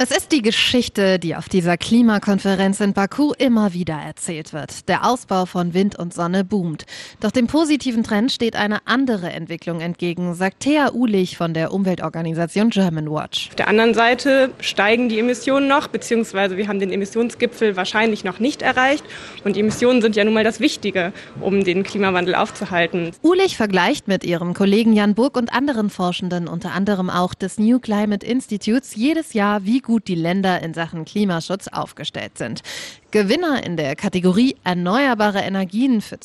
Es ist die Geschichte, die auf dieser Klimakonferenz in Baku immer wieder erzählt wird. Der Ausbau von Wind und Sonne boomt. Doch dem positiven Trend steht eine andere Entwicklung entgegen, sagt Thea Uhlich von der Umweltorganisation Germanwatch. Auf der anderen Seite steigen die Emissionen noch, beziehungsweise wir haben den Emissionsgipfel wahrscheinlich noch nicht erreicht. Und die Emissionen sind ja nun mal das Wichtige, um den Klimawandel aufzuhalten. Uhlich vergleicht mit ihrem Kollegen Jan Burg und anderen Forschenden, unter anderem auch des New Climate Institutes, jedes Jahr, wie gut die Länder in Sachen Klimaschutz aufgestellt sind. Gewinner in der Kategorie Erneuerbare Energien für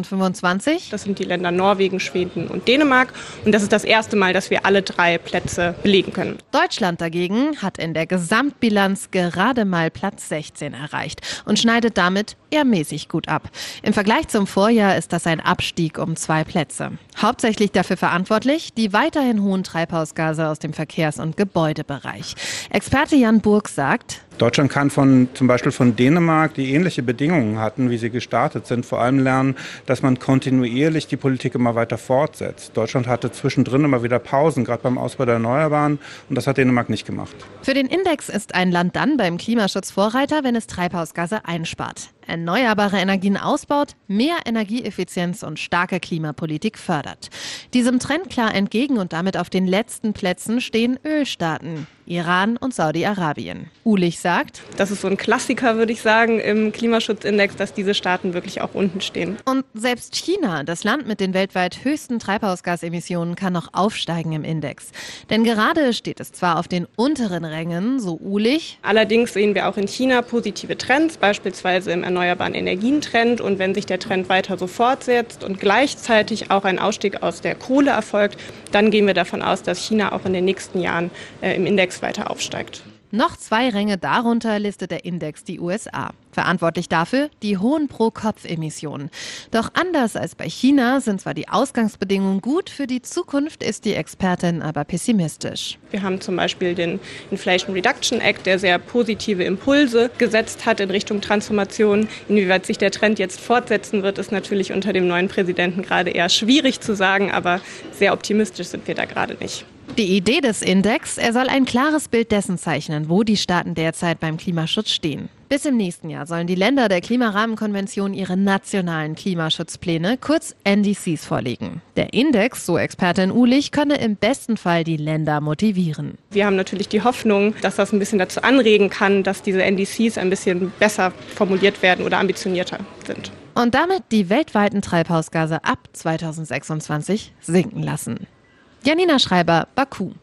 2025. Das sind die Länder Norwegen, Schweden und Dänemark. Und das ist das erste Mal, dass wir alle 3 Plätze belegen können. Deutschland dagegen hat in der Gesamtbilanz gerade mal Platz 16 erreicht und schneidet damit eher mäßig gut ab. Im Vergleich zum Vorjahr ist das ein Abstieg um 2 Plätze. Hauptsächlich dafür verantwortlich die weiterhin hohen Treibhausgase aus dem Verkehrs- und Gebäudebereich. Experte Jan Burg sagt: Deutschland kann zum Beispiel von Dänemark, die ähnliche Bedingungen hatten, wie sie gestartet sind, vor allem lernen, dass man kontinuierlich die Politik immer weiter fortsetzt. Deutschland hatte zwischendrin immer wieder Pausen, gerade beim Ausbau der Erneuerbaren, und das hat Dänemark nicht gemacht. Für den Index ist ein Land dann beim Klimaschutz Vorreiter, wenn es Treibhausgase einspart, erneuerbare Energien ausbaut, mehr Energieeffizienz und starke Klimapolitik fördert. Diesem Trend klar entgegen und damit auf den letzten Plätzen stehen Ölstaaten, Iran und Saudi-Arabien. Uhlich sagt: Das ist so ein Klassiker, würde ich sagen, im Klimaschutzindex, dass diese Staaten wirklich auch unten stehen. Und selbst China, das Land mit den weltweit höchsten Treibhausgasemissionen, kann noch aufsteigen im Index. Denn gerade steht es zwar auf den unteren Rängen, so Uhlich. Allerdings sehen wir auch in China positive Trends, beispielsweise im erneuerbaren Energien-Trend. Und wenn sich der Trend weiter so fortsetzt und gleichzeitig auch ein Ausstieg aus der Kohle erfolgt, dann gehen wir davon aus, dass China auch in den nächsten Jahren im Index weiter aufsteigt. Noch 2 Ränge darunter listet der Index die USA. Verantwortlich dafür die hohen Pro-Kopf-Emissionen. Doch anders als bei China sind zwar die Ausgangsbedingungen gut, für die Zukunft ist die Expertin aber pessimistisch. Wir haben zum Beispiel den Inflation Reduction Act, der sehr positive Impulse gesetzt hat in Richtung Transformation. Inwieweit sich der Trend jetzt fortsetzen wird, ist natürlich unter dem neuen Präsidenten gerade eher schwierig zu sagen, aber sehr optimistisch sind wir da gerade nicht. Die Idee des Index, er soll ein klares Bild dessen zeichnen, wo die Staaten derzeit beim Klimaschutz stehen. Bis im nächsten Jahr sollen die Länder der Klimarahmenkonvention ihre nationalen Klimaschutzpläne, kurz NDCs, vorlegen. Der Index, so Expertin Uhlich, könne im besten Fall die Länder motivieren. Wir haben natürlich die Hoffnung, dass das ein bisschen dazu anregen kann, dass diese NDCs ein bisschen besser formuliert werden oder ambitionierter sind. Und damit die weltweiten Treibhausgase ab 2026 sinken lassen. Janina Schreiber, Baku.